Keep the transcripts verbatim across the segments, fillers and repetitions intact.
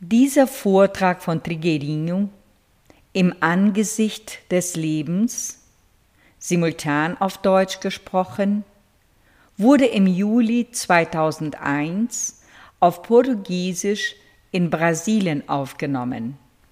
Dieser Vortrag von Trigueirinho im Angesicht des Lebens, simultan auf Deutsch gesprochen, wurde im Juli zweitausendeins auf Portugiesisch in Brasilien aufgenommen.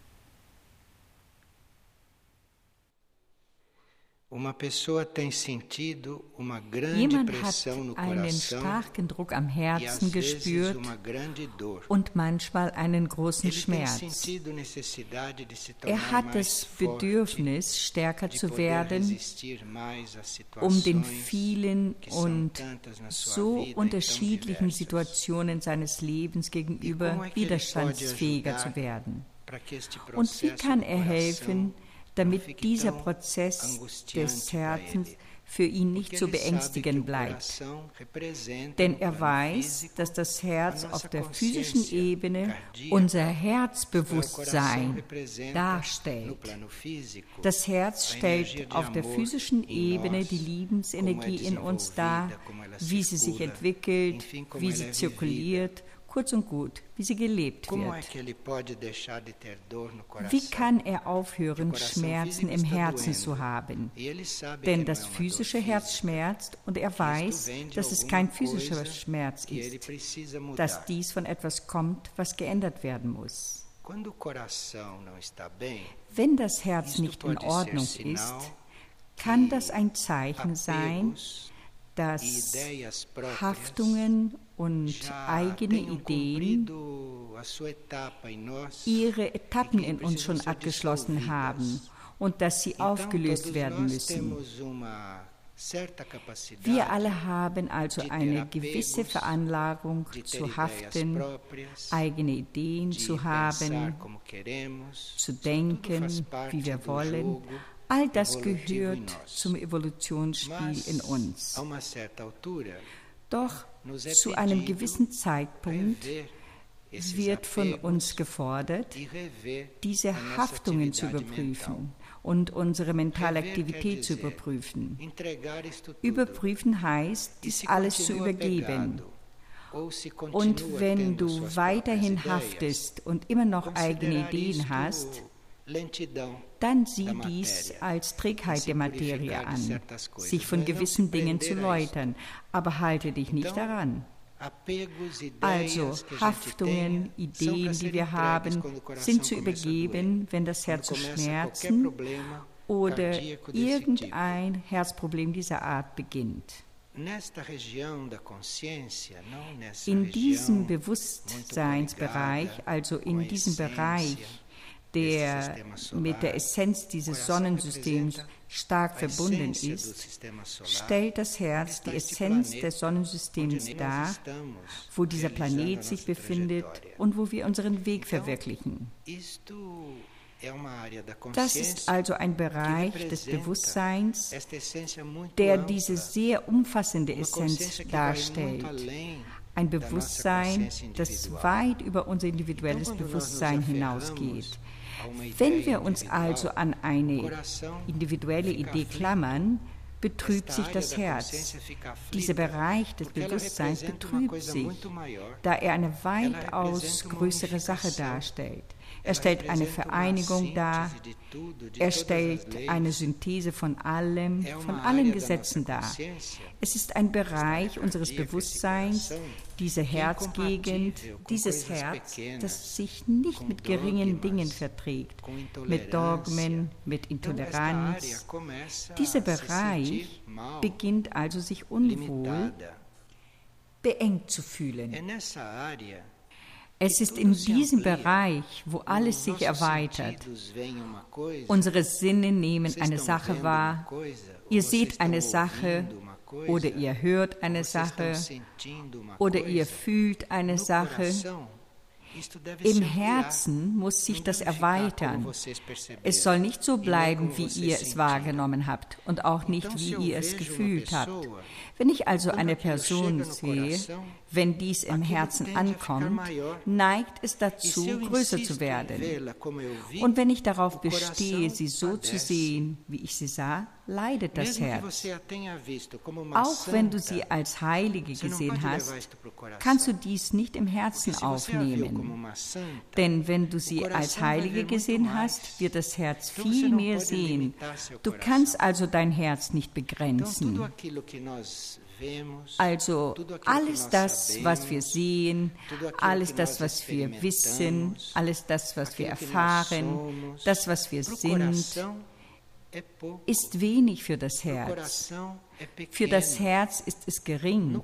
Jemand hat einen starken Druck am Herzen gespürt und manchmal einen großen Schmerz. Er hat das Bedürfnis, stärker zu werden, um den vielen und so unterschiedlichen Situationen seines Lebens gegenüber widerstandsfähiger zu werden. Und wie kann er helfen, damit dieser Prozess des Herzens für ihn nicht so beängstigend bleibt? Denn er weiß, dass das Herz auf der physischen Ebene unser Herzbewusstsein darstellt. Das Herz stellt auf der physischen Ebene die Lebensenergie in uns dar, wie sie sich entwickelt, wie sie zirkuliert, kurz und gut, wie sie gelebt wird. Wie kann er aufhören, Schmerzen im Herzen zu haben? Denn das physische Herz schmerzt und er weiß, dass es kein physischer Schmerz ist, dass dies von etwas kommt, was geändert werden muss. Wenn das Herz nicht in Ordnung ist, kann das ein Zeichen sein, dass Haftungen und eigene Ideen ihre Etappen in uns schon abgeschlossen haben und dass sie aufgelöst werden müssen. Wir alle haben also eine gewisse Veranlagung zu haften, eigene Ideen zu haben, zu denken, wie wir wollen. All das gehört zum Evolutionsspiel in uns. Doch zu einem gewissen Zeitpunkt wird von uns gefordert, diese Haftungen zu überprüfen und unsere mentale Aktivität zu überprüfen. Überprüfen heißt, dies alles zu übergeben. Und wenn du weiterhin haftest und immer noch eigene Ideen hast, dann sieh dies als Trägheit der Materie an, sich von gewissen Dingen zu läutern, aber halte dich nicht daran. Also Haftungen, Ideen, die wir haben, sind zu übergeben, wenn das Herz zu schmerzen oder irgendein Herzproblem dieser Art beginnt. In diesem Bewusstseinsbereich, also in diesem Bereich, der mit der Essenz dieses Sonnensystems stark verbunden ist, stellt das Herz die Essenz des Sonnensystems dar, wo dieser Planet sich befindet und wo wir unseren Weg verwirklichen. Das ist also ein Bereich des Bewusstseins, der diese sehr umfassende Essenz darstellt. Ein Bewusstsein, das weit über unser individuelles Bewusstsein hinausgeht. Wenn wir uns also an eine individuelle Idee klammern, betrübt sich das Herz. Dieser Bereich des Bewusstseins betrübt sich, da er eine weitaus größere Sache darstellt. Er stellt eine Vereinigung dar, er stellt eine Synthese von allem, von allen Gesetzen dar. Es ist ein Bereich unseres Bewusstseins, diese Herzgegend, dieses Herz, das sich nicht mit geringen Dingen verträgt, mit Dogmen, mit Intoleranz. Dieser Bereich beginnt also sich unwohl, beengt zu fühlen. Es ist in diesem Bereich, wo alles sich erweitert. Unsere Sinne nehmen eine Sache wahr. Ihr seht eine Sache oder ihr hört eine Sache oder ihr fühlt eine Sache. Im Herzen muss sich das erweitern. Es soll nicht so bleiben, wie ihr es wahrgenommen habt und auch nicht, wie ihr es gefühlt habt. Wenn ich also eine Person sehe, wenn dies im Herzen ankommt, neigt es dazu, größer zu werden. Und wenn ich darauf bestehe, sie so zu sehen, wie ich sie sah, leidet das Herz. Auch wenn du sie als Heilige gesehen hast, kannst du dies nicht im Herzen aufnehmen. Denn wenn du sie als Heilige gesehen hast, wird das Herz viel mehr sehen. Du kannst also dein Herz nicht begrenzen. Also alles das, was wir sehen, alles das, was wir wissen, alles das, was wir erfahren, das, was wir sind, ist wenig für das Herz. Für das Herz ist es gering.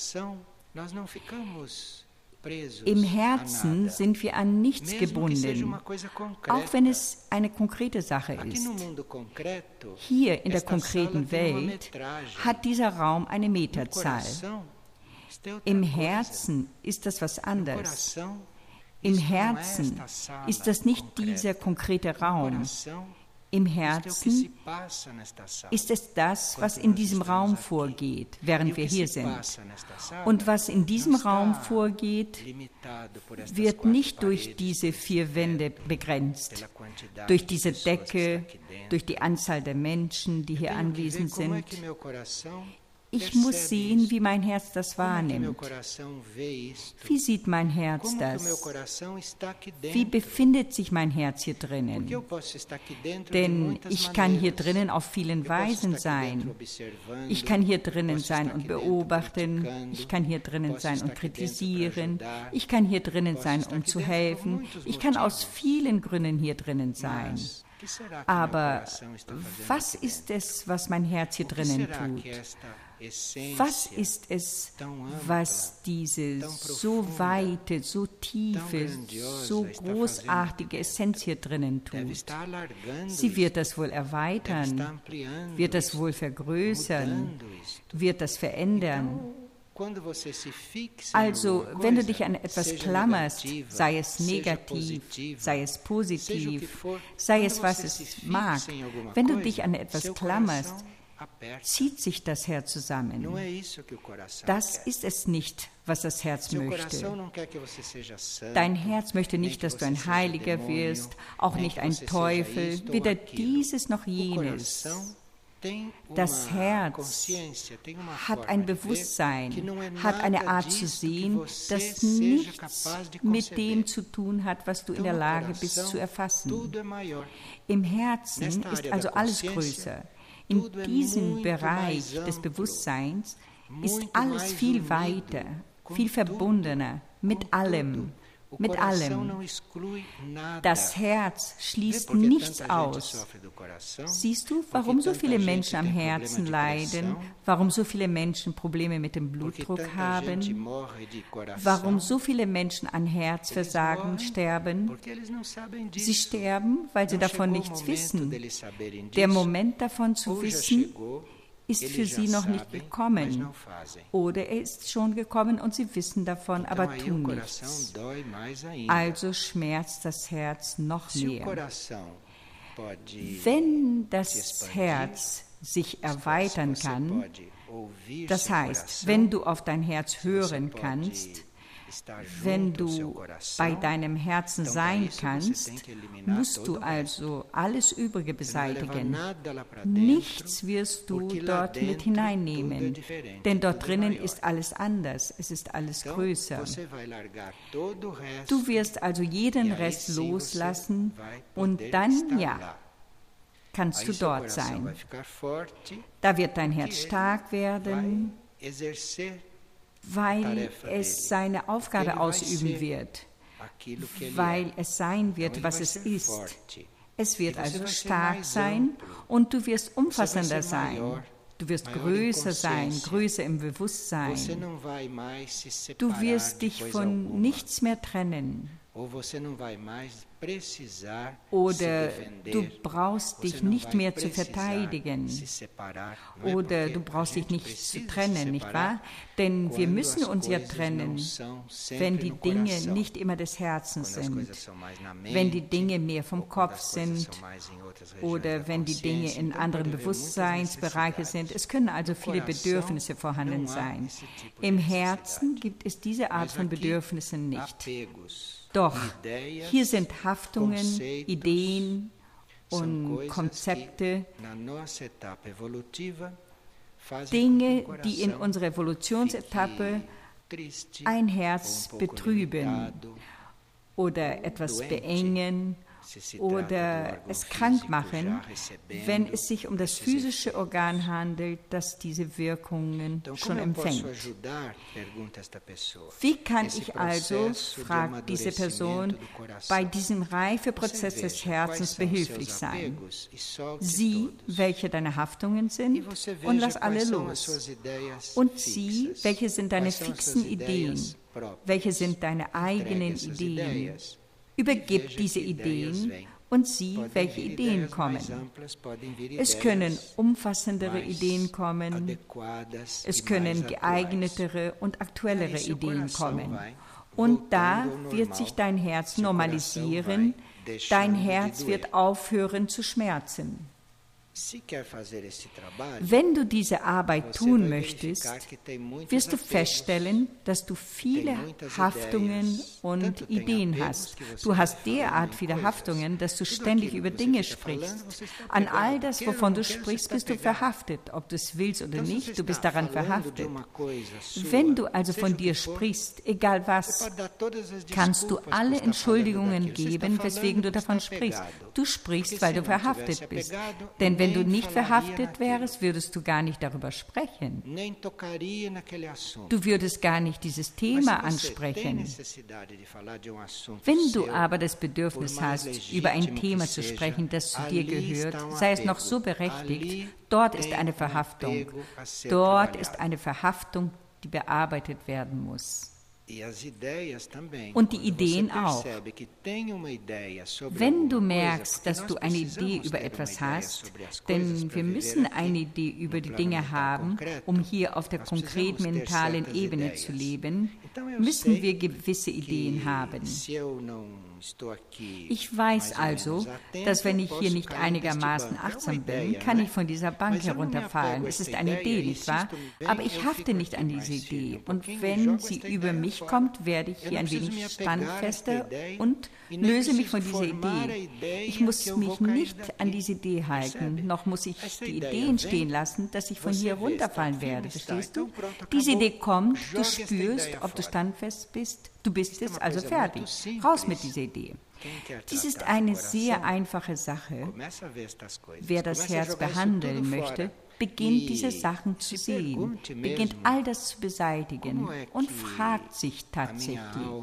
Im Herzen sind wir an nichts gebunden, auch wenn es eine konkrete Sache ist. Hier in der konkreten Welt hat dieser Raum eine Meterzahl. Im Herzen ist das was anderes. Im Herzen ist das nicht dieser konkrete Raum. Im Herzen ist es das, was in diesem Raum vorgeht, während wir hier sind. Und was in diesem Raum vorgeht, wird nicht durch diese vier Wände begrenzt, durch diese Decke, durch die Anzahl der Menschen, die hier anwesend sind. Ich muss sehen, wie mein Herz das wahrnimmt. Wie sieht mein Herz das? Wie befindet sich mein Herz hier drinnen? Denn ich kann hier drinnen auf vielen Weisen sein. Ich kann hier drinnen sein und beobachten. Ich kann hier drinnen sein und kritisieren. Ich kann hier drinnen sein, um zu helfen. Ich kann aus vielen Gründen hier drinnen sein. Aber was ist es, was mein Herz hier drinnen tut? Was ist es, was diese so weite, so tiefe, so großartige Essenz hier drinnen tut? Sie wird das wohl erweitern, wird das wohl vergrößern, wird das verändern. Also, wenn du dich an etwas klammerst, sei es negativ, sei es positiv, sei es was es mag, wenn du dich an etwas klammerst, zieht sich das Herz zusammen. Das ist es nicht, was das Herz möchte. Dein Herz möchte nicht, dass du ein Heiliger wirst, auch nicht ein Teufel, weder dieses noch jenes. Das Herz hat ein Bewusstsein, hat eine Art zu sehen, das nichts mit dem zu tun hat, was du in der Lage bist zu erfassen. Im Herzen ist also alles größer. In diesem Bereich des Bewusstseins ist alles viel weiter, viel verbundener mit allem. Mit allem. Das Herz schließt nichts aus. Siehst du, warum so viele Menschen am Herzen leiden, warum so viele Menschen Probleme mit dem Blutdruck haben, warum so viele Menschen an Herzversagen sterben? Sie sterben, weil sie davon nichts wissen. Der Moment davon zu wissen, ist für sie noch nicht gekommen. Oder er ist schon gekommen und sie wissen davon, aber tun nichts. Also schmerzt das Herz noch mehr. Wenn das Herz sich erweitern kann, das heißt, wenn du auf dein Herz hören kannst, wenn du bei deinem Herzen sein kannst, musst du also alles Übrige beseitigen. Nichts wirst du dort mit hineinnehmen, denn dort drinnen ist alles anders, es ist alles größer. Du wirst also jeden Rest loslassen und dann, ja, kannst du dort sein. Da wird dein Herz stark werden, weil es seine Aufgabe ausüben wird, weil es sein wird, was es ist. Es wird also stark sein und du wirst umfassender sein. Du wirst größer sein, größer im Bewusstsein. Du wirst dich von nichts mehr trennen. Oder du brauchst dich nicht mehr zu verteidigen. Oder du brauchst dich nicht zu trennen, nicht wahr? Denn wir müssen uns ja trennen, wenn die Dinge nicht immer des Herzens sind, wenn die Dinge mehr vom Kopf sind oder wenn die Dinge in anderen Bewusstseinsbereichen sind. Es können also viele Bedürfnisse vorhanden sein. Im Herzen gibt es diese Art von Bedürfnissen nicht. Doch hier sind Haftungen, Ideen und Konzepte, Dinge, die in unserer Evolutionsetappe ein Herz betrüben oder etwas beengen oder es krank machen, wenn es sich um das physische Organ handelt, das diese Wirkungen schon empfängt. Wie kann ich also, fragt diese Person, bei diesem Reifeprozess des Herzens behilflich sein? Sieh, welche deine Haftungen sind und lass alle los. Und sieh, welche sind deine fixen Ideen, welche sind deine eigenen Ideen. Übergib diese Ideen und sieh, welche Ideen kommen. Es können umfassendere Ideen kommen, es können geeignetere und aktuellere Ideen kommen. Und da wird sich dein Herz normalisieren, dein Herz wird aufhören zu schmerzen. Wenn du diese Arbeit tun möchtest, wirst du feststellen, dass du viele Haftungen und Ideen hast. Du hast derart viele Haftungen, dass du ständig über Dinge sprichst. An all das, wovon du sprichst, bist du verhaftet. Ob du es willst oder nicht, du bist daran verhaftet. Wenn du also von dir sprichst, egal was, kannst du alle Entschuldigungen geben, weswegen du davon sprichst. Du sprichst, weil du verhaftet bist. Denn wenn du nicht verhaftet wärst, würdest du gar nicht darüber sprechen. Du würdest gar nicht dieses Thema ansprechen. Wenn du aber das Bedürfnis hast, über ein Thema zu sprechen, das zu dir gehört, sei es noch so berechtigt, dort ist eine Verhaftung. Dort ist eine Verhaftung, die bearbeitet werden muss. Und die Ideen auch. Wenn du merkst, dass du eine Idee über etwas hast, denn wir müssen eine Idee über die Dinge haben, um hier auf der konkreten mentalen Ebene zu leben, müssen wir gewisse Ideen haben. Ich weiß also, dass wenn ich hier nicht einigermaßen achtsam bin, kann ich von dieser Bank herunterfallen. Es ist eine Idee, nicht wahr? Aber ich hafte nicht an diese Idee. Und wenn sie über mich kommt, werde ich hier ein wenig standfester und löse mich von dieser Idee. Ich muss mich nicht an diese Idee halten, noch muss ich die Idee entstehen lassen, dass ich von hier runterfallen werde. Verstehst du? Diese Idee kommt, du spürst, ob du standfest bist. Du bist es, also fertig. Raus mit dieser Idee. Dies ist eine sehr einfache Sache. Wer das Herz behandeln möchte, beginnt diese Sachen zu sehen, beginnt all das zu beseitigen und fragt sich tatsächlich,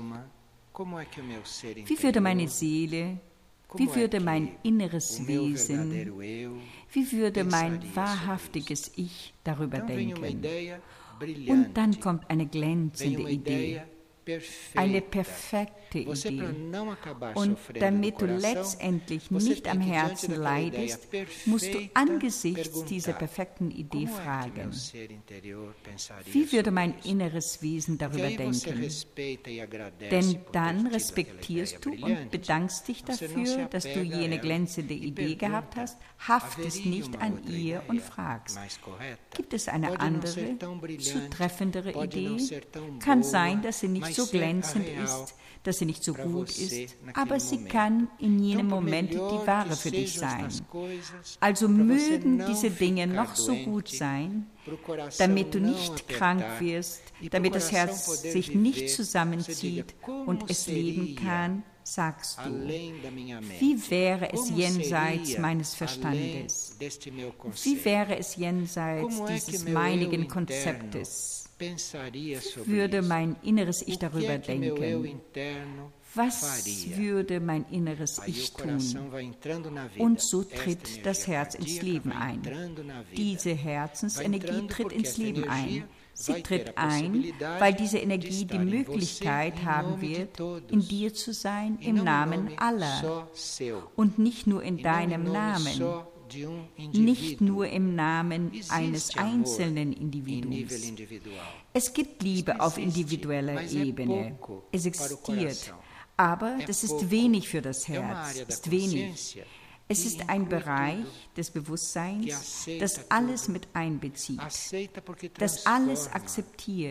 wie würde meine Seele, wie würde mein inneres Wesen, wie würde mein wahrhaftiges Ich darüber denken? Und dann kommt eine glänzende Idee. Eine perfekte Idee. Und damit du letztendlich nicht am Herzen leidest, musst du angesichts dieser perfekten Idee fragen, wie würde mein inneres Wesen darüber denken? Denn dann respektierst du und bedankst dich dafür, dass du jene glänzende Idee gehabt hast, haftest nicht an ihr und fragst, gibt es eine andere, zutreffendere Idee? Kann sein, dass sie nicht so glänzend ist, dass sie nicht so gut ist, aber sie kann in jenem Moment die wahre für dich sein. Also mögen diese Dinge noch so gut sein, damit du nicht krank wirst, damit das Herz sich nicht zusammenzieht und es leben kann, sagst du, wie wäre es jenseits meines Verstandes? Wie wäre es jenseits dieses meinigen Konzeptes? Wie würde mein inneres Ich darüber denken? Was würde mein inneres Ich tun? Und so tritt das Herz ins Leben ein. Diese Herzensenergie tritt ins Leben ein. Sie tritt ein, weil diese Energie die Möglichkeit haben wird, in dir zu sein im Namen aller und nicht nur in deinem Namen, nicht nur im Namen eines einzelnen Individuums. Es gibt Liebe auf individueller Ebene. Es existiert. Aber das ist wenig für das Herz, ist wenig. Es ist ein Bereich des Bewusstseins, das alles mit einbezieht, das alles akzeptiert.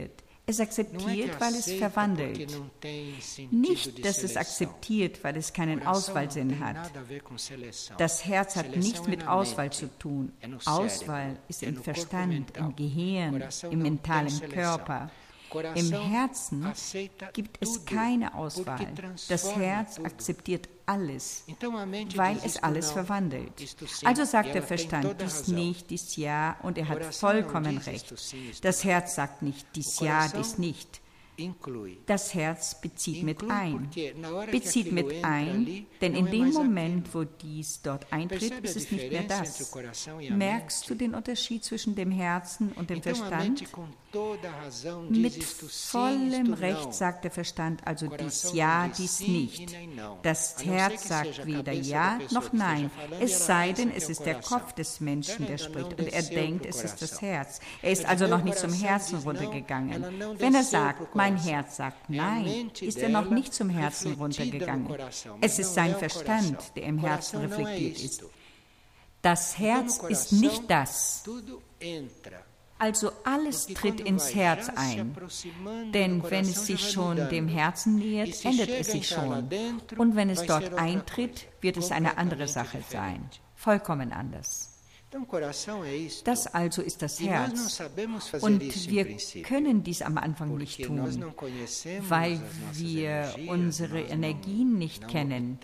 Es akzeptiert, weil es verwandelt. Nicht, dass es akzeptiert, weil es keinen Auswahlsinn hat. Das Herz hat nichts mit Auswahl zu tun. Auswahl ist im Verstand, im Gehirn, im mentalen Körper. Im Herzen gibt es keine Auswahl. Das Herz akzeptiert alles, weil es alles verwandelt. Also sagt der Verstand dies nicht, dies ja, und er hat vollkommen recht. Das Herz sagt nicht dies ja, dies nicht. Das Herz bezieht mit ein. Bezieht mit ein, denn in dem Moment, wo dies dort eintritt, ist es nicht mehr das. Merkst du den Unterschied zwischen dem Herzen und dem Verstand? Mit vollem Recht sagt der Verstand also dies ja, dies nicht. Das Herz sagt weder ja noch nein, es sei denn, es ist der Kopf des Menschen, der spricht, und er denkt, es ist das Herz. Er ist also noch nicht zum Herzen runtergegangen. Wenn er sagt, mein Herz sagt nein, ist er noch nicht zum Herzen runtergegangen. Es ist sein Verstand, der im Herzen reflektiert ist. Das Herz ist nicht das. Also alles tritt ins Herz ein. Denn wenn es sich schon dem Herzen nähert, ändert es sich schon. Und wenn es dort eintritt, wird es eine andere Sache sein. Vollkommen anders. Das also ist das Herz. Und wir können dies am Anfang nicht tun, weil wir unsere Energien nicht kennen.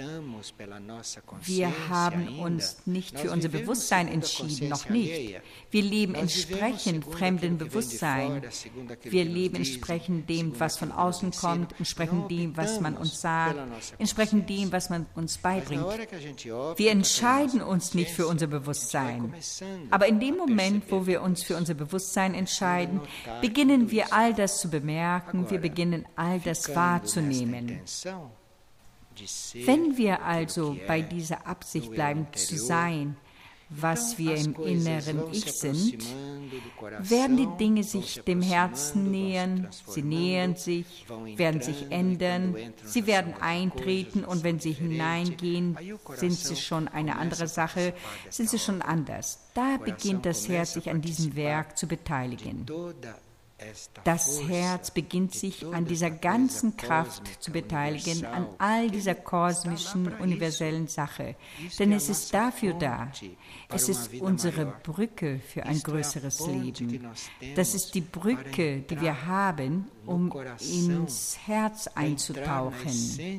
Wir haben uns nicht für unser Bewusstsein entschieden, noch nicht. Wir leben entsprechend fremdem Bewusstsein. Wir leben entsprechend dem, was von außen kommt, entsprechend dem, was man uns sagt, entsprechend dem, was man uns beibringt. Wir entscheiden uns nicht für unser Bewusstsein. Aber in dem Moment, wo wir uns für unser Bewusstsein entscheiden, beginnen wir all das zu bemerken, wir beginnen all das wahrzunehmen. Wenn wir also bei dieser Absicht bleiben, zu sein, was wir im inneren Ich sind, werden die Dinge sich dem Herzen nähern, sie nähern sich, werden sich ändern, sie werden eintreten, und wenn sie hineingehen, sind sie schon eine andere Sache, sind sie schon anders. Da beginnt das Herz sich an diesem Werk zu beteiligen. Das Herz beginnt sich an dieser ganzen Kraft zu beteiligen, an all dieser kosmischen, universellen Sache. Denn es ist dafür da. Es ist unsere Brücke für ein größeres Leben. Das ist die Brücke, die wir haben, um ins Herz einzutauchen,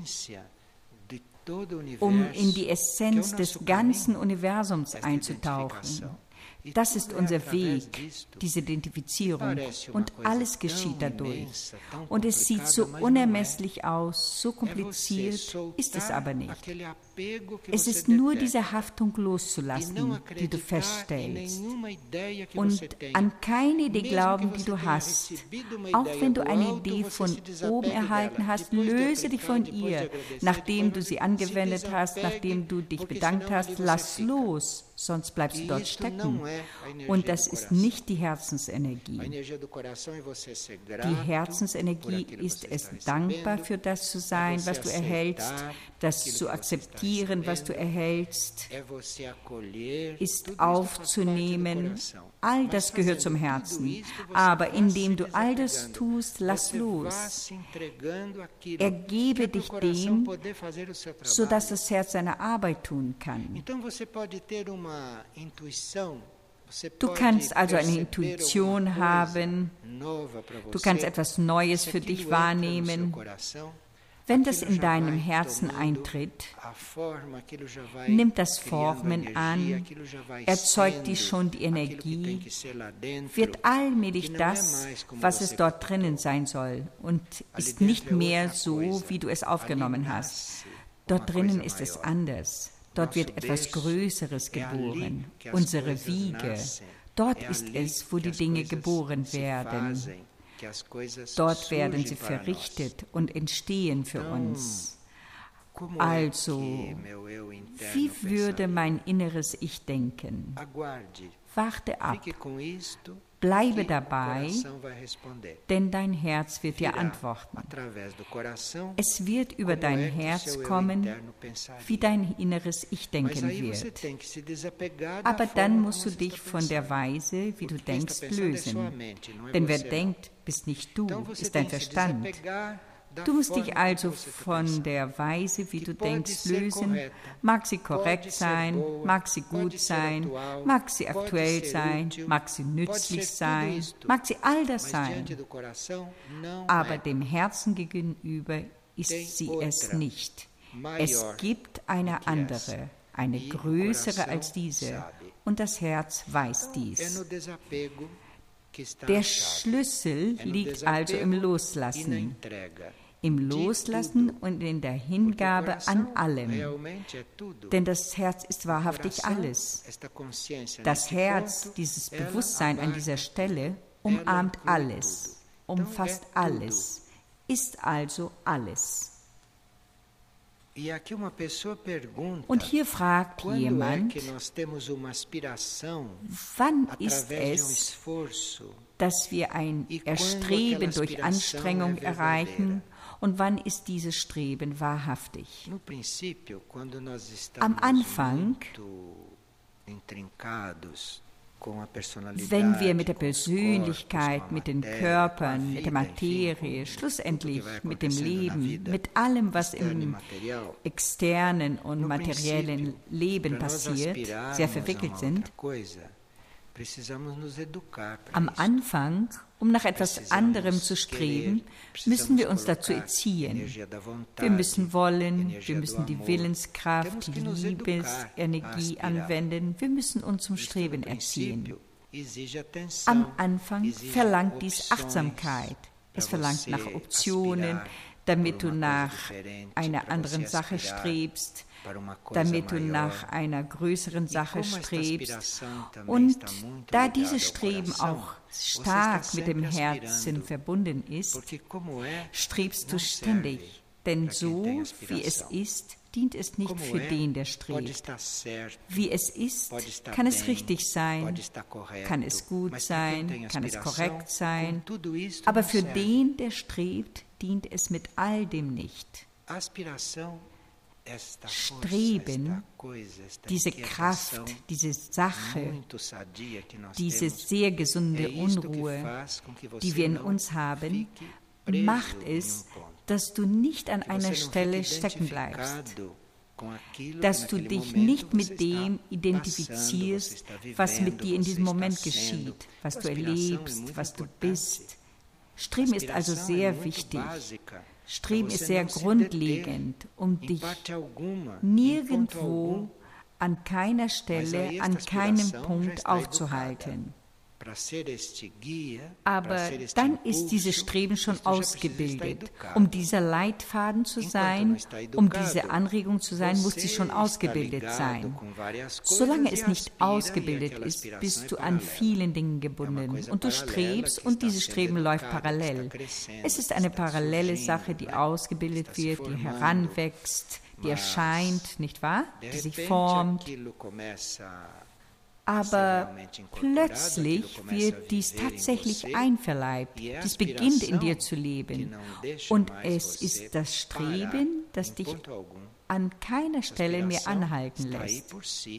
um in die Essenz des ganzen Universums einzutauchen. Das ist unser Weg, diese Identifizierung, und alles geschieht dadurch. Und es sieht so unermesslich aus, so kompliziert ist es aber nicht. Es ist nur diese Haftung loszulassen, die du feststellst, und an keine Idee glauben, die du hast. Auch wenn du eine Idee von oben erhalten hast, löse dich von ihr. Nachdem du sie angewendet hast, nachdem du dich bedankt hast, lass los, sonst bleibst du dort stecken. Und das ist nicht die Herzensenergie. Die Herzensenergie ist es, dankbar für das zu sein, was du erhältst, das zu akzeptieren, was du erhältst, ist aufzunehmen. All das gehört zum Herzen. Aber indem du all das tust, lass los. Ergebe dich dem, sodass das Herz seine Arbeit tun kann. Du kannst also eine Intuition haben, du kannst etwas Neues für dich wahrnehmen. Wenn das in deinem Herzen eintritt, nimmt das Formen an, erzeugt dies schon die Energie, wird allmählich das, was es dort drinnen sein soll, und ist nicht mehr so, wie du es aufgenommen hast. Dort drinnen ist es anders. Dort wird etwas Größeres geboren, unsere Wiege. Dort ist es, wo die Dinge geboren werden. Dort werden sie verrichtet und entstehen für uns. Also, wie würde mein inneres Ich denken? Warte ab. Bleibe dabei, denn dein Herz wird dir antworten. Es wird über dein Herz kommen, wie dein inneres Ich denken wird. Aber dann musst du dich von der Weise, wie du denkst, lösen. Denn wer denkt, bist nicht du, ist dein Verstand. Du musst dich also von der Weise, wie du denkst, lösen. Mag sie korrekt sein, mag sie gut sein, mag sie aktuell sein, mag sie nützlich sein, mag sie all das sein. Aber dem Herzen gegenüber ist sie es nicht. Es gibt eine andere, eine größere als diese, und das Herz weiß dies. Der Schlüssel liegt also im Loslassen. Im Loslassen und in der Hingabe an allem. Denn das Herz ist wahrhaftig alles. Das Herz, dieses Bewusstsein an dieser Stelle, umarmt alles, umfasst alles, ist also alles. Und hier fragt jemand, wann ist es, dass wir ein Erstreben durch Anstrengung erreichen, und wann ist dieses Streben wahrhaftig? Am Anfang, wenn wir mit der Persönlichkeit, mit den Körpern, mit der Materie, schlussendlich mit dem Leben, mit allem, was im externen und materiellen Leben passiert, sehr verwickelt sind, am Anfang, um nach etwas anderem zu streben, müssen wir uns dazu erziehen. Wir müssen wollen, wir müssen die Willenskraft, die Liebesenergie anwenden, wir müssen uns zum Streben erziehen. Am Anfang verlangt dies Achtsamkeit. Es verlangt nach Optionen, damit du nach einer anderen Sache strebst, damit du nach einer größeren Sache strebst. Und da dieses Streben auch stark mit dem Herzen verbunden ist, strebst du ständig. Denn so, wie es ist, dient es nicht für den, der strebt. Wie es ist, kann es richtig sein, kann es gut sein, kann es korrekt sein, aber für den, der strebt, dient es mit all dem nicht. Streben, diese Kraft, diese Sache, diese sehr gesunde Unruhe, die wir in uns haben, macht es, dass du nicht an einer Stelle stecken bleibst, dass du dich nicht mit dem identifizierst, was mit dir in diesem Moment geschieht, was du erlebst, was du bist. Streben ist also sehr wichtig. Streben ist sehr grundlegend, um dich nirgendwo, an keiner Stelle, an keinem Punkt aufzuhalten. Aber dann ist dieses Streben schon ausgebildet. Um dieser Leitfaden zu sein, um diese Anregung zu sein, muss sie schon ausgebildet sein. Solange es nicht ausgebildet ist, bist du an vielen Dingen gebunden. Und du strebst und dieses Streben läuft parallel. Es ist eine parallele Sache, die ausgebildet wird, die heranwächst, die erscheint, nicht wahr? Die sich formt. Aber plötzlich wird dies tatsächlich einverleibt. Dies beginnt in dir zu leben. Und es ist das Streben, das dich an keiner Stelle mehr anhalten lässt.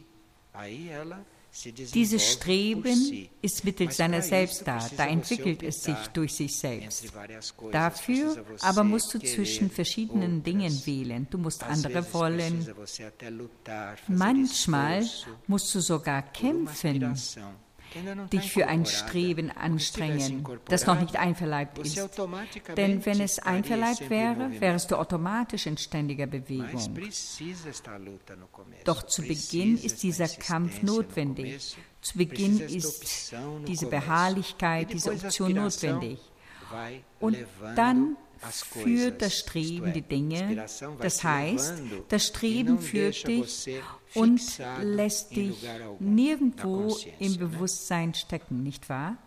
Dieses Streben ist mittels seiner selbst da, da entwickelt es sich durch sich selbst. Dafür aber musst du zwischen verschiedenen Dingen wählen. Du musst andere wollen. Manchmal musst du sogar kämpfen, dich für ein Streben anstrengen, das noch nicht einverleibt ist. Denn wenn es einverleibt wäre, wärst du automatisch in ständiger Bewegung. Doch zu Beginn ist dieser Kampf notwendig. Zu Beginn ist diese Beharrlichkeit, diese Option notwendig. Und dann führt das Streben die Dinge, das heißt, das Streben führt dich und lässt dich nirgendwo im Bewusstsein stecken, nicht wahr?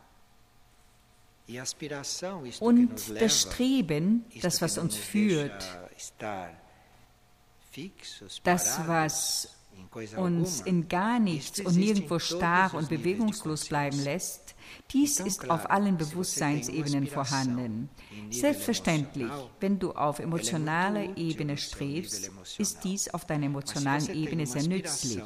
Und das Streben, das, was uns führt, das, was uns in gar nichts und nirgendwo starr und bewegungslos bleiben lässt, dies ist auf allen Bewusstseinsebenen vorhanden. Selbstverständlich, wenn du auf emotionaler Ebene strebst, ist dies auf deiner emotionalen Ebene sehr nützlich.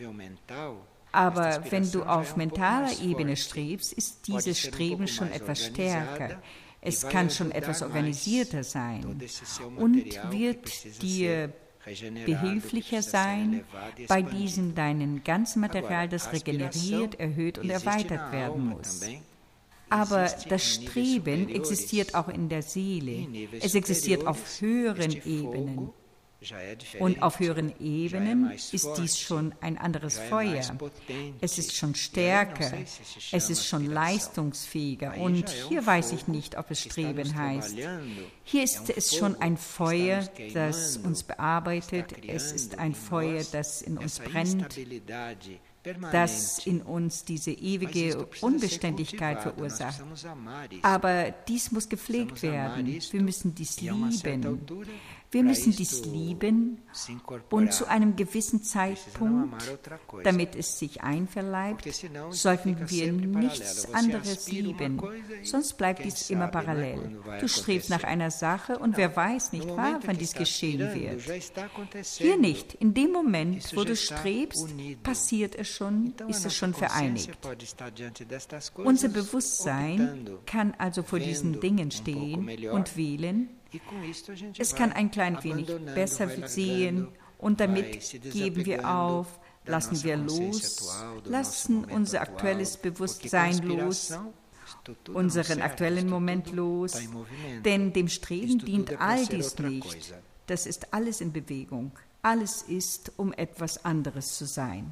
Aber wenn du auf mentaler Ebene strebst, ist dieses Streben schon etwas stärker. Es kann schon etwas organisierter sein und wird dir behilflicher sein bei diesem deinem ganzen Material, das regeneriert, erhöht und erweitert werden muss. Aber das Streben existiert auch in der Seele. Es existiert auf höheren Ebenen. Und auf höheren Ebenen ist dies schon ein anderes Feuer. Es ist schon stärker, es ist schon leistungsfähiger. Und hier weiß ich nicht, ob es Streben heißt. Hier ist es schon ein Feuer, das uns bearbeitet. Es ist ein Feuer, das in uns brennt, das in uns diese ewige Unbeständigkeit verursacht. Aber dies muss gepflegt werden. Wir müssen dies lieben. Wir müssen dies lieben und zu einem gewissen Zeitpunkt, damit es sich einverleibt, sollten wir nichts anderes lieben, sonst bleibt dies immer parallel. Du strebst nach einer Sache und wer weiß nicht wahr, wann dies geschehen wird. Hier nicht. In dem Moment, wo du strebst, passiert es schon, ist es schon vereinigt. Unser Bewusstsein kann also vor diesen Dingen stehen und wählen. Es kann ein klein wenig besser sehen und damit geben wir auf, lassen wir los, lassen unser aktuelles Bewusstsein los, unseren aktuellen Moment los, denn dem Streben dient all dies nicht. Das ist alles in Bewegung. Alles ist, um etwas anderes zu sein.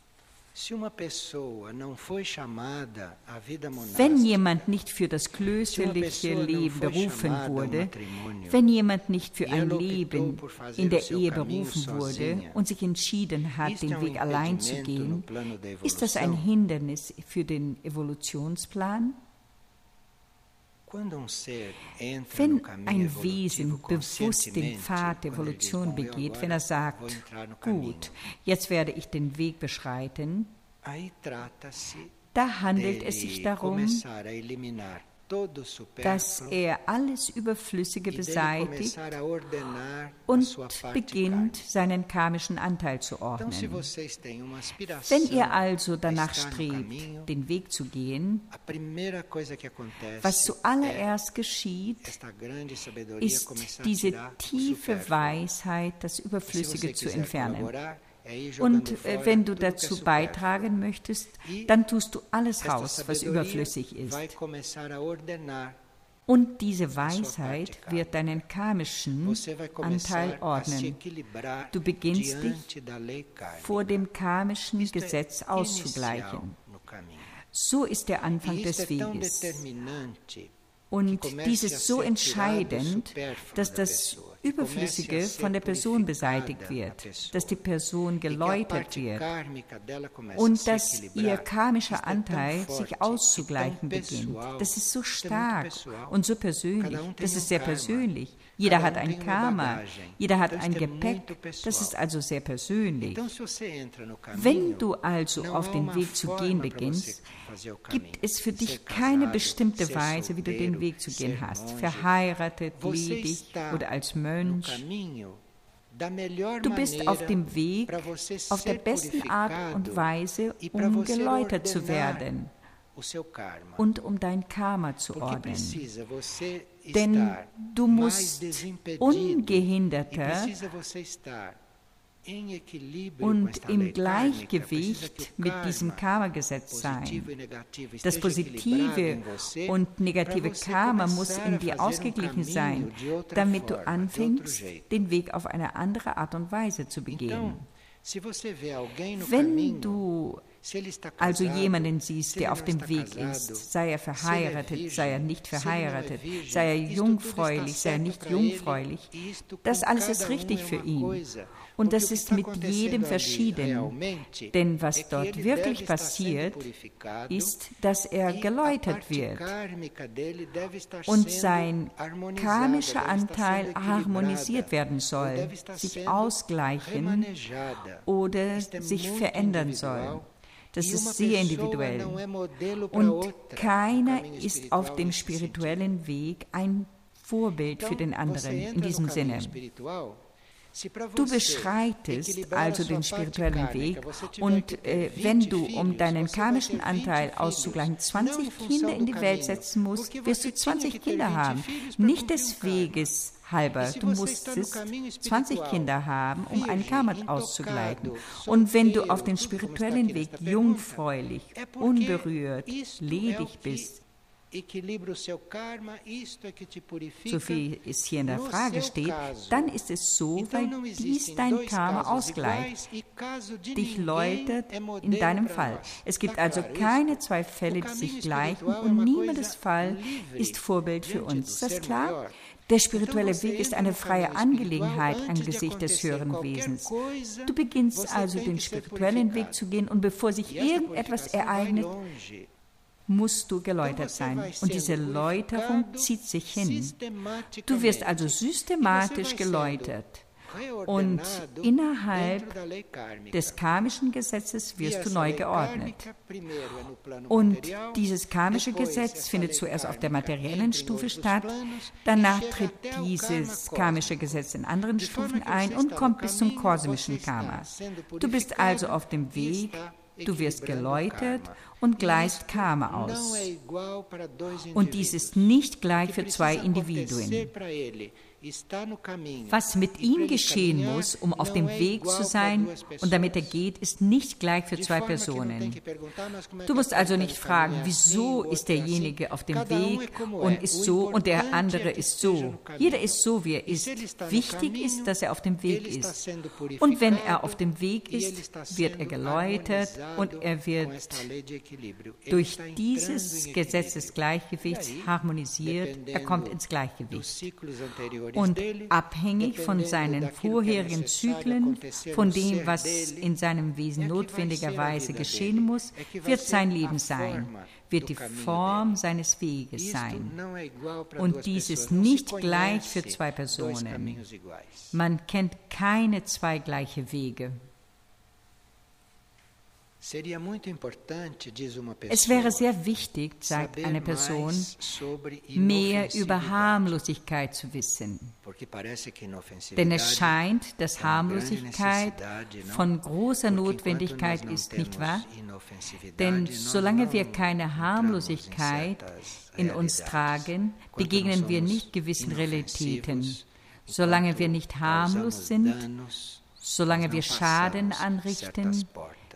Wenn jemand nicht für das klösterliche Leben berufen wurde, wenn jemand nicht für ein Leben in der Ehe berufen wurde und sich entschieden hat, den Weg allein zu gehen, ist das ein Hindernis für den Evolutionsplan? Wenn ein Wesen bewusst den Pfad der Evolution begeht, wenn er sagt, gut, jetzt werde ich den Weg beschreiten, da handelt es sich darum, dass er alles Überflüssige beseitigt und beginnt, seinen karmischen Anteil zu ordnen. Wenn ihr also danach strebt, den Weg zu gehen, was zuallererst geschieht, ist diese tiefe Weisheit, das Überflüssige zu entfernen. Und äh, wenn du dazu beitragen möchtest, dann tust du alles raus, was überflüssig ist. Und diese Weisheit wird deinen karmischen Anteil ordnen. Du beginnst dich vor dem karmischen Gesetz auszugleichen. So ist der Anfang des Weges. Und dies ist so entscheidend, dass das Überflüssige von der Person beseitigt wird, dass die Person geläutert wird und dass ihr karmischer Anteil sich auszugleichen beginnt. Das ist so stark und so persönlich. Das ist sehr persönlich. Jeder hat ein Karma, jeder hat ein Gepäck. Das ist also sehr persönlich. Wenn du also auf den Weg zu gehen beginnst, gibt es für dich keine bestimmte Weise, wie du den Weg zu gehen hast. Verheiratet, ledig oder als Mönch. Du bist auf dem Weg, auf der besten Art und Weise, um geläutert zu werden und um dein Karma zu ordnen. Denn du musst ungehinderter und im Gleichgewicht mit diesem Karma-Gesetz sein. Das positive und negative Karma muss in dir ausgeglichen sein, damit du anfängst, den Weg auf eine andere Art und Weise zu begehen. Wenn du also jemanden siehst, der auf dem Weg ist, sei er verheiratet, sei er nicht verheiratet, sei er jungfräulich, sei er nicht jungfräulich, das alles ist richtig für ihn. Und das ist mit jedem verschieden, denn was dort wirklich passiert, ist, dass er geläutert wird und sein karmischer Anteil harmonisiert werden soll, sich ausgleichen oder sich verändern soll. Das ist sehr individuell. Und keiner ist auf dem spirituellen Weg ein Vorbild für den anderen in diesem Sinne. Du beschreitest also den spirituellen Weg und äh, wenn du, um deinen karmischen Anteil auszugleichen, zwanzig Kinder in die Welt setzen musst, wirst du zwanzig Kinder haben. Nicht des Weges halber, du musstest zwanzig Kinder haben, um ein Karma auszugleichen. Und wenn du auf den spirituellen Weg jungfräulich, unberührt, ledig bist, so viel es hier in der Frage steht, dann ist es so, weil dies dein Karma ausgleicht, dich läutert in deinem Fall. Es gibt also keine zwei Fälle, die sich gleichen und niemandes Fall ist Vorbild für uns. Ist das klar? Der spirituelle Weg ist eine freie Angelegenheit angesichts des höheren Wesens. Du beginnst also den spirituellen Weg zu gehen und bevor sich irgendetwas ereignet, musst du geläutert sein. Und diese Läuterung zieht sich hin. Du wirst also systematisch geläutert. Und innerhalb des karmischen Gesetzes wirst du neu geordnet. Und dieses karmische Gesetz findet zuerst auf der materiellen Stufe statt, danach tritt dieses karmische Gesetz in anderen Stufen ein und kommt bis zum kosmischen Karma. Du bist also auf dem Weg, du wirst geläutert und gleichst Karma aus. Und dies ist nicht gleich für zwei Individuen. Was mit ihm geschehen muss, um auf dem Weg zu sein und damit er geht, ist nicht gleich für zwei Personen. Du musst also nicht fragen, wieso ist derjenige auf dem Weg und ist so und der andere ist so. Jeder ist so, wie er ist. Wichtig ist, dass er auf dem Weg ist. Und wenn er auf dem Weg ist, wird er geläutert und er wird durch dieses Gesetz des Gleichgewichts harmonisiert. Er kommt ins Gleichgewicht. Und abhängig von seinen vorherigen Zyklen, von dem, was in seinem Wesen notwendigerweise geschehen muss, wird sein Leben sein, wird die Form seines Weges sein. Und dies ist nicht gleich für zwei Personen. Man kennt keine zwei gleiche Wege. Es wäre sehr wichtig, sagt eine Person, mehr über Harmlosigkeit zu wissen. Denn es scheint, dass Harmlosigkeit von großer Notwendigkeit ist, nicht wahr? Denn solange wir keine Harmlosigkeit in uns tragen, begegnen wir nicht gewissen Realitäten. Solange wir nicht harmlos sind, solange wir Schaden anrichten,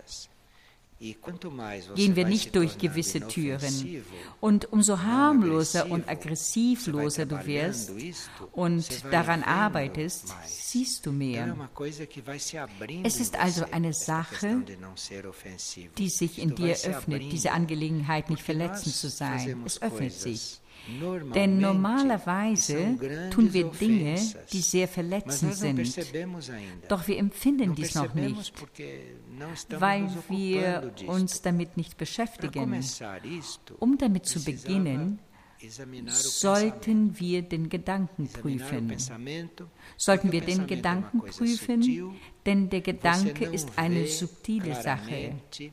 gehen wir nicht durch gewisse Türen. Und umso harmloser und aggressivloser du wirst und daran arbeitest, siehst du mehr. Es ist also eine Sache, die sich in dir öffnet, diese Angelegenheit nicht verletzend zu sein. Es öffnet sich. Denn normalerweise tun wir Dinge, die sehr verletzend sind. Doch wir empfinden dies noch nicht, weil wir uns damit nicht beschäftigen. Um damit zu beginnen, sollten wir den Gedanken prüfen. Sollten wir den Gedanken prüfen, denn der Gedanke ist eine subtile Sache.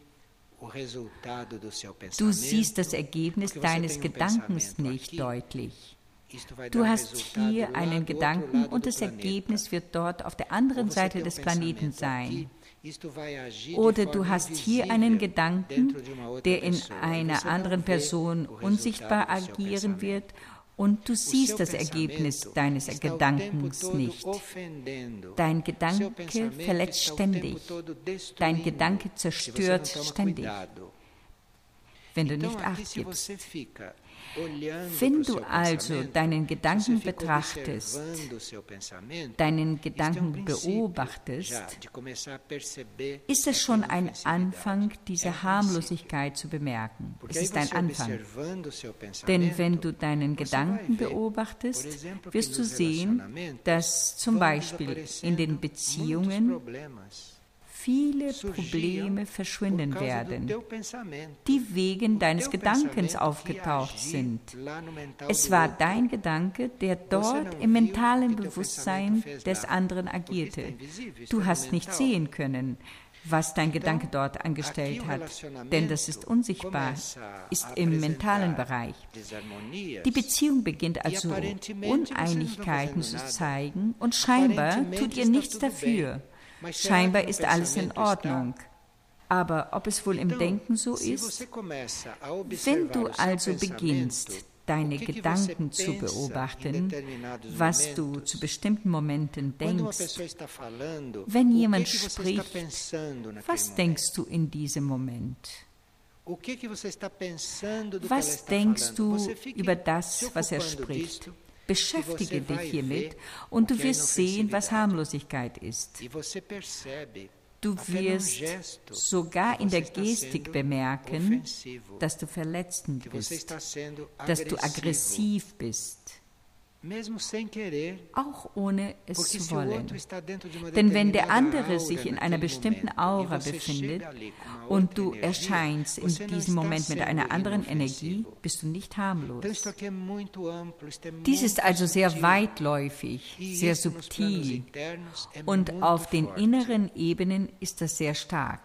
Du siehst das Ergebnis deines Gedankens nicht deutlich. Du hast hier einen Gedanken und das Ergebnis wird dort auf der anderen Seite des Planeten sein. Oder du hast hier einen Gedanken, der in einer anderen Person unsichtbar agieren wird und du siehst das Ergebnis deines Gedankens nicht. Dein Gedanke verletzt ständig. Dein Gedanke zerstört ständig, wenn du nicht Acht gibst. Wenn du also deinen Gedanken betrachtest, deinen Gedanken beobachtest, ist es schon ein Anfang, diese Harmlosigkeit zu bemerken. Es ist ein Anfang. Denn wenn du deinen Gedanken beobachtest, wirst du sehen, dass zum Beispiel in den Beziehungen viele Probleme verschwinden werden, die wegen deines Gedankens aufgetaucht sind. Es war dein Gedanke, der dort im mentalen Bewusstsein des anderen agierte. Du hast nicht sehen können, was dein Gedanke dort angestellt hat, denn das ist unsichtbar, ist im mentalen Bereich. Die Beziehung beginnt also Uneinigkeiten zu zeigen und scheinbar tut ihr nichts dafür. Scheinbar ist alles in Ordnung. Aber ob es wohl im Denken so ist? Wenn du also beginnst, deine Gedanken zu beobachten, was du zu bestimmten Momenten denkst, wenn jemand spricht, was denkst du in diesem Moment? Was denkst du über das, was er spricht? Beschäftige dich hiermit und du wirst sehen, was Harmlosigkeit ist. Du wirst sogar in der Gestik bemerken, dass du verletzend bist, dass du aggressiv bist, auch ohne es zu wollen. Denn wenn der andere sich in einer bestimmten Aura befindet und du erscheinst in diesem Moment mit einer anderen Energie, bist du nicht harmlos. Dies ist also sehr weitläufig, sehr subtil und auf den inneren Ebenen ist das sehr stark.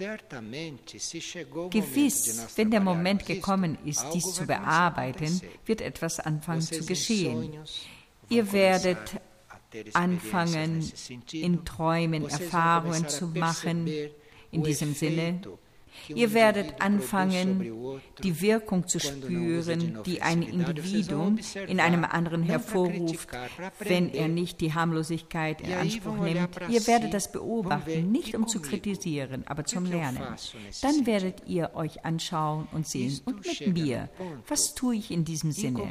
Gewiss, wenn der Moment gekommen ist, dies zu bearbeiten, wird etwas anfangen zu geschehen. Ihr werdet anfangen, in Träumen Erfahrungen zu machen, in diesem Sinne. Ihr werdet anfangen, die Wirkung zu spüren, die ein Individuum in einem anderen hervorruft, wenn er nicht die Harmlosigkeit in Anspruch nimmt. Ihr werdet das beobachten, nicht um zu kritisieren, aber zum Lernen. Dann werdet ihr euch anschauen und sehen, und mit mir, was tue ich in diesem Sinne?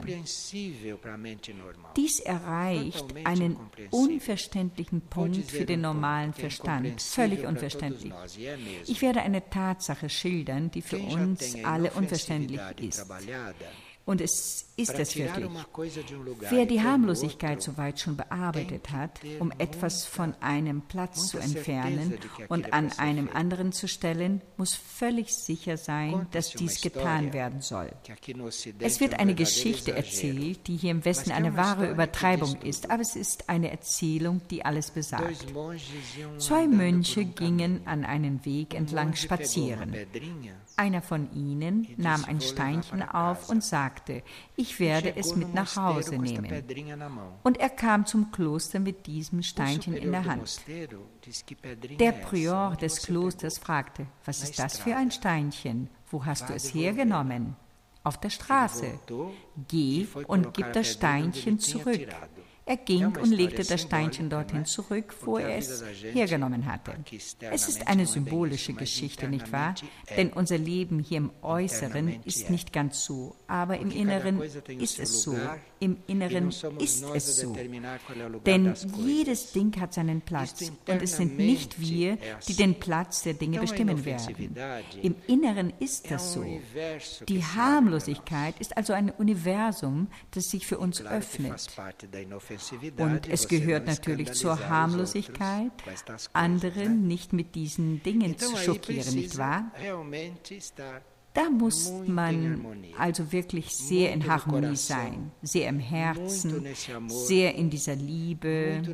Dies erreicht einen unverständlichen Punkt für den normalen Verstand, völlig unverständlich. Ich werde eine Tatsache schildern, die für uns alle unverständlich ist. Und es ist es wirklich. Wer die Harmlosigkeit soweit schon bearbeitet hat, um etwas von einem Platz zu entfernen und an einem anderen zu stellen, muss völlig sicher sein, dass dies getan werden soll. Es wird eine Geschichte erzählt, die hier im Westen eine wahre Übertreibung ist, aber es ist eine Erzählung, die alles besagt. Zwei Mönche gingen an einen Weg entlang spazieren. Einer von ihnen nahm ein Steinchen auf und sagte, ich werde es mit nach Hause nehmen. Und er kam zum Kloster mit diesem Steinchen in der Hand. Der Prior des Klosters fragte, was ist das für ein Steinchen? Wo hast du es hergenommen? Auf der Straße. Geh und gib das Steinchen zurück. Er ging und legte das Steinchen dorthin zurück, wo er es hergenommen hatte. Es ist eine symbolische Geschichte, nicht wahr? Denn unser Leben hier im Äußeren ist nicht ganz so, aber im Inneren ist es so. Im Inneren ist es so. Denn jedes Ding hat seinen Platz und es sind nicht wir, die den Platz der Dinge bestimmen werden. Im Inneren ist das so. Die Harmlosigkeit ist also ein Universum, das sich für uns öffnet. Und es gehört natürlich zur Harmlosigkeit, anderen nicht mit diesen Dingen zu schockieren, nicht wahr? Da muss man also wirklich sehr in Harmonie sein, sehr im Herzen, sehr in dieser Liebe,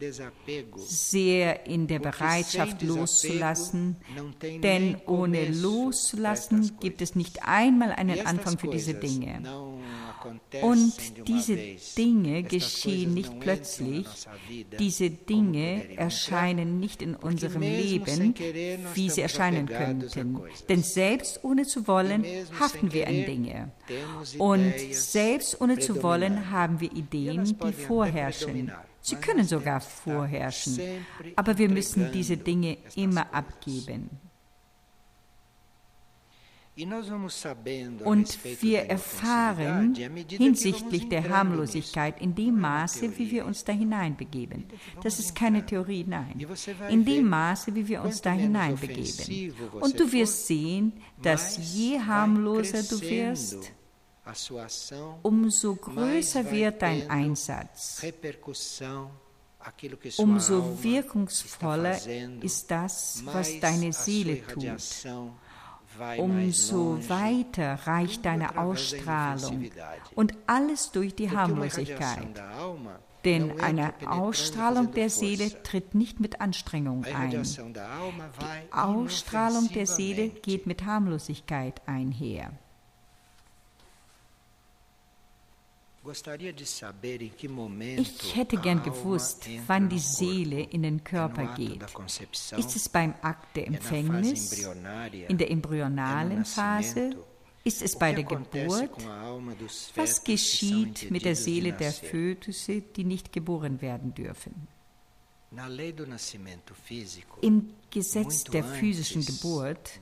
sehr in der Bereitschaft loszulassen, denn ohne loszulassen gibt es nicht einmal einen Anfang für diese Dinge. Und diese Dinge geschehen nicht plötzlich, diese Dinge erscheinen nicht in unserem Leben, wie sie erscheinen könnten. Denn selbst ohne zu wollen, haften wir an Dinge. Und selbst ohne zu wollen, haben wir Ideen, die vorherrschen. Sie können sogar vorherrschen, aber wir müssen diese Dinge immer abgeben. Und wir erfahren hinsichtlich der Harmlosigkeit in dem Maße, wie wir uns da hineinbegeben. Das ist keine Theorie, nein. In dem Maße, wie wir uns da hineinbegeben. Und du wirst sehen, dass je harmloser du wirst, umso größer wird dein Einsatz, umso wirkungsvoller ist das, was deine Seele tut. Umso weiter reicht deine Ausstrahlung und alles durch die Harmlosigkeit. Denn eine Ausstrahlung der Seele tritt nicht mit Anstrengung ein. Die Ausstrahlung der Seele geht mit Harmlosigkeit einher. Ich hätte gern gewusst, wann die Seele in den Körper geht. Ist es beim Akt der Empfängnis, in der embryonalen Phase? Ist es bei der Geburt? Was geschieht mit der Seele der Fötusse, die nicht geboren werden dürfen? Im Gesetz der physischen Geburt,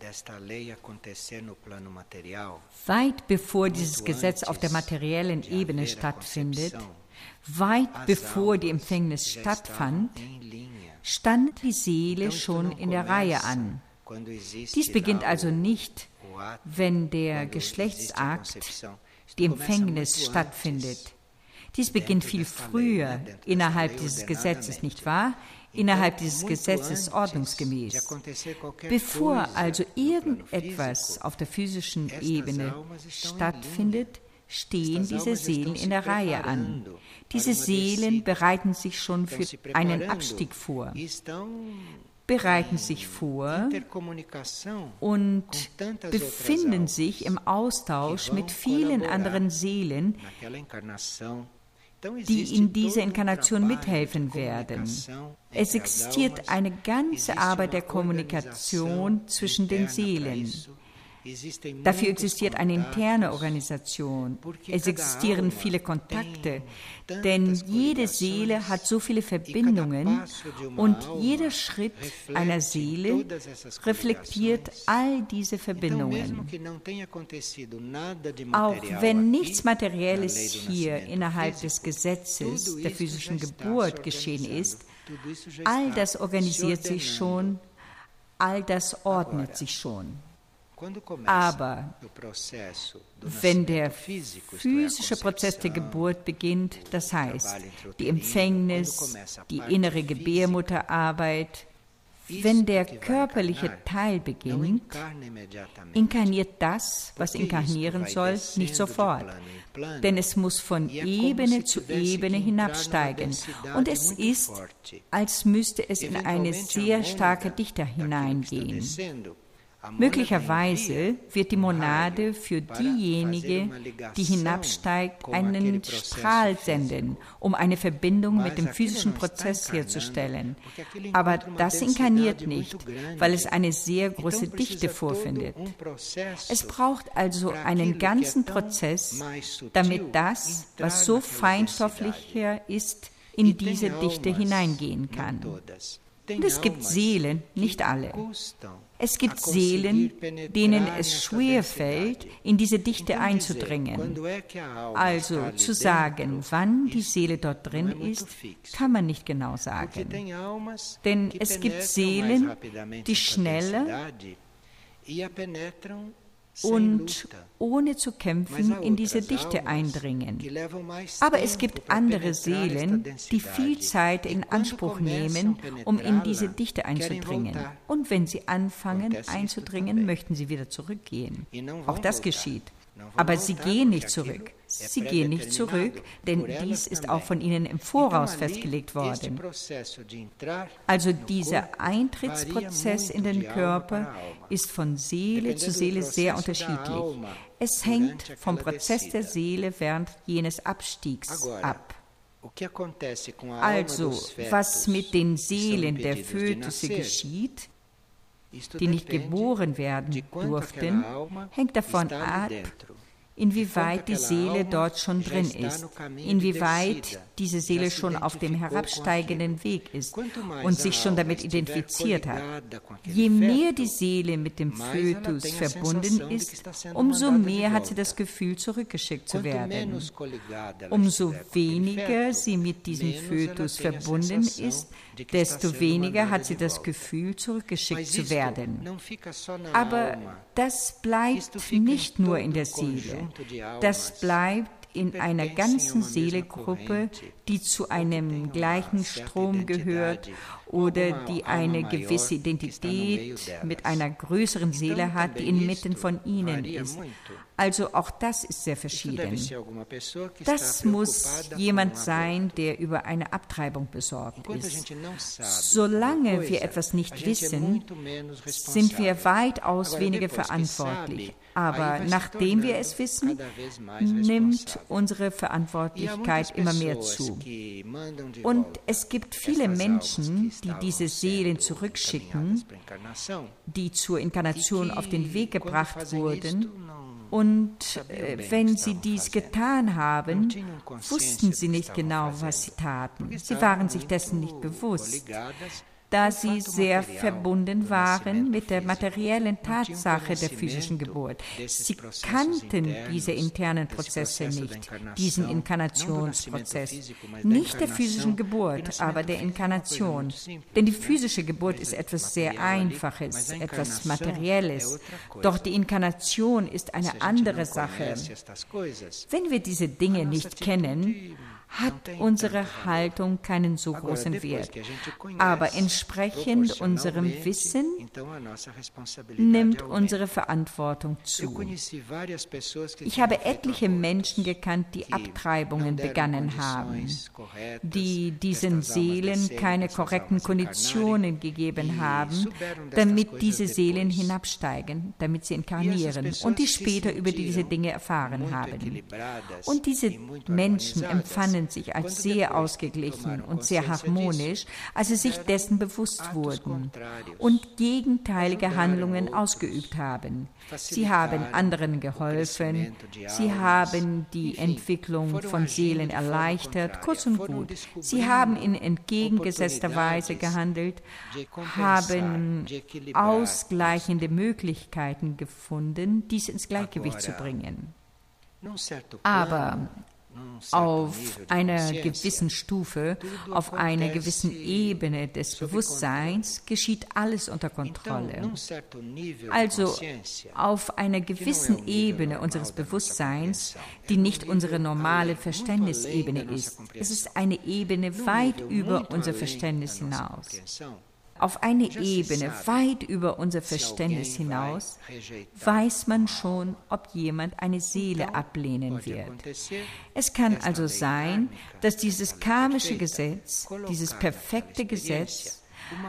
weit bevor dieses Gesetz auf der materiellen Ebene stattfindet, weit bevor die Empfängnis stattfand, stand die Seele schon in der Reihe an. Dies beginnt also nicht, wenn der Geschlechtsakt, die Empfängnis stattfindet. Dies beginnt viel früher innerhalb dieses Gesetzes, nicht wahr? Innerhalb dieses Gesetzes ordnungsgemäß. Bevor also irgendetwas auf der physischen Ebene stattfindet, stehen diese Seelen in der Reihe an. Diese Seelen bereiten sich schon für einen Abstieg vor, bereiten sich vor und befinden sich im Austausch mit vielen anderen Seelen, die in dieser Inkarnation mithelfen werden. Es existiert eine ganze Arbeit der Kommunikation zwischen den Seelen. Dafür existiert eine interne Organisation. Es existieren viele Kontakte, denn jede Seele hat so viele Verbindungen und jeder Schritt einer Seele reflektiert all diese Verbindungen. Auch wenn nichts Materielles hier innerhalb des Gesetzes der physischen Geburt geschehen ist, all das organisiert sich schon, all das ordnet sich schon. Aber wenn der physische Prozess der Geburt beginnt, das heißt die Empfängnis, die innere Gebärmutterarbeit, wenn der körperliche Teil beginnt, inkarniert das, was inkarnieren soll, nicht sofort. Denn es muss von Ebene zu Ebene hinabsteigen. Und es ist, als müsste es in eine sehr starke Dichte hineingehen. Möglicherweise wird die Monade für diejenige, die hinabsteigt, einen Strahl senden, um eine Verbindung mit dem physischen Prozess herzustellen. Aber das inkarniert nicht, weil es eine sehr große Dichte vorfindet. Es braucht also einen ganzen Prozess, damit das, was so feinstofflicher ist, in diese Dichte hineingehen kann. Und es gibt Seelen, nicht alle. Es gibt Seelen, denen es schwer fällt, in diese Dichte einzudringen. Also zu sagen, wann die Seele dort drin ist, kann man nicht genau sagen. Denn es gibt Seelen, die schneller und ohne zu kämpfen in diese Dichte eindringen. Aber es gibt andere Seelen, die viel Zeit in Anspruch nehmen, um in diese Dichte einzudringen. Und wenn sie anfangen einzudringen, möchten sie wieder zurückgehen. Auch das geschieht. Aber sie gehen nicht zurück. Sie gehen nicht zurück, denn dies ist auch von ihnen im Voraus festgelegt worden. Also dieser Eintrittsprozess in den Körper ist von Seele zu Seele sehr unterschiedlich. Es hängt vom Prozess der Seele während jenes Abstiegs ab. Also, was mit den Seelen der Fötusse geschieht, die nicht geboren werden durften, hängt davon ab, inwieweit die Seele dort schon drin ist, inwieweit diese Seele schon auf dem herabsteigenden Weg ist und sich schon damit identifiziert hat. Je mehr die Seele mit dem Fötus verbunden ist, umso mehr hat sie das Gefühl, zurückgeschickt zu werden. Umso weniger sie mit diesem Fötus verbunden ist, desto weniger hat sie das Gefühl, zurückgeschickt zu werden. Aber das bleibt nicht nur in der Seele, das bleibt in einer ganzen Seelengruppe, die zu einem gleichen Strom gehört oder die eine gewisse Identität mit einer größeren Seele hat, die inmitten von ihnen ist. Also auch das ist sehr verschieden. Das muss jemand sein, der über eine Abtreibung besorgt ist. Solange wir etwas nicht wissen, sind wir weitaus weniger verantwortlich. Aber nachdem wir es wissen, nimmt unsere Verantwortlichkeit immer mehr zu. Und es gibt viele Menschen, die diese Seelen zurückschicken, die zur Inkarnation auf den Weg gebracht wurden. Und äh, wenn sie dies getan haben, wussten sie nicht genau, was sie taten. Sie waren sich dessen nicht bewusst, da sie sehr verbunden waren mit der materiellen Tatsache der physischen Geburt. Sie kannten diese internen Prozesse nicht, diesen Inkarnationsprozess, nicht der physischen Geburt, aber der Inkarnation. Denn die physische Geburt ist etwas sehr Einfaches, etwas Materielles, doch die Inkarnation ist eine andere Sache. Wenn wir diese Dinge nicht kennen, hat unsere Haltung keinen so großen Wert. Aber entsprechend unserem Wissen nimmt unsere Verantwortung zu. Ich habe etliche Menschen gekannt, die Abtreibungen begangen haben, die diesen Seelen keine korrekten Konditionen gegeben haben, damit diese Seelen hinabsteigen, damit sie inkarnieren und die später über diese Dinge erfahren haben. Und diese Menschen empfanden sich als sehr ausgeglichen und sehr harmonisch, als sie sich dessen bewusst wurden und gegenteilige Handlungen ausgeübt haben. Sie haben anderen geholfen, sie haben die Entwicklung von Seelen erleichtert, kurz und gut. Sie haben in entgegengesetzter Weise gehandelt, haben ausgleichende Möglichkeiten gefunden, dies ins Gleichgewicht zu bringen. Aber auf einer gewissen Stufe, auf einer gewissen Ebene des Bewusstseins geschieht alles unter Kontrolle. Also auf einer gewissen Ebene unseres Bewusstseins, die nicht unsere normale Verständnisebene ist. Es ist eine Ebene weit über unser Verständnis hinaus. Auf eine Ebene weit über unser Verständnis hinaus weiß man schon, ob jemand eine Seele ablehnen wird. Es kann also sein, dass dieses karmische Gesetz, dieses perfekte Gesetz,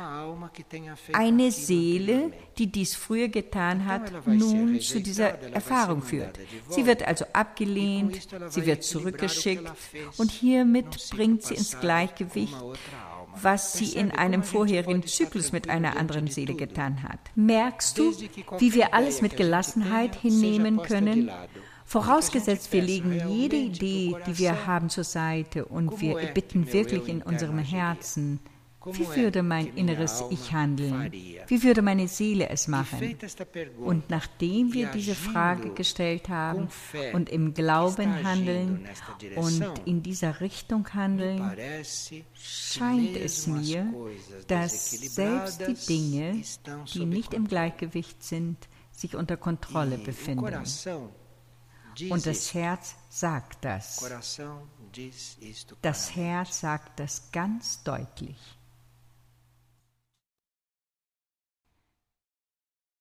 eine Seele, die dies früher getan hat, nun zu dieser Erfahrung führt. Sie wird also abgelehnt, sie wird zurückgeschickt und hiermit bringt sie ins Gleichgewicht, was sie in einem vorherigen Zyklus mit einer anderen Seele getan hat. Merkst du, wie wir alles mit Gelassenheit hinnehmen können? Vorausgesetzt, wir legen jede Idee, die wir haben, zur Seite und wir bitten wirklich in unserem Herzen, wie würde mein inneres Ich handeln? Wie würde meine Seele es machen? Und nachdem wir diese Frage gestellt haben und im Glauben handeln und in dieser Richtung handeln, scheint es mir, dass selbst die Dinge, die nicht im Gleichgewicht sind, sich unter Kontrolle befinden. Und das Herz sagt das. Das Herz sagt das ganz deutlich.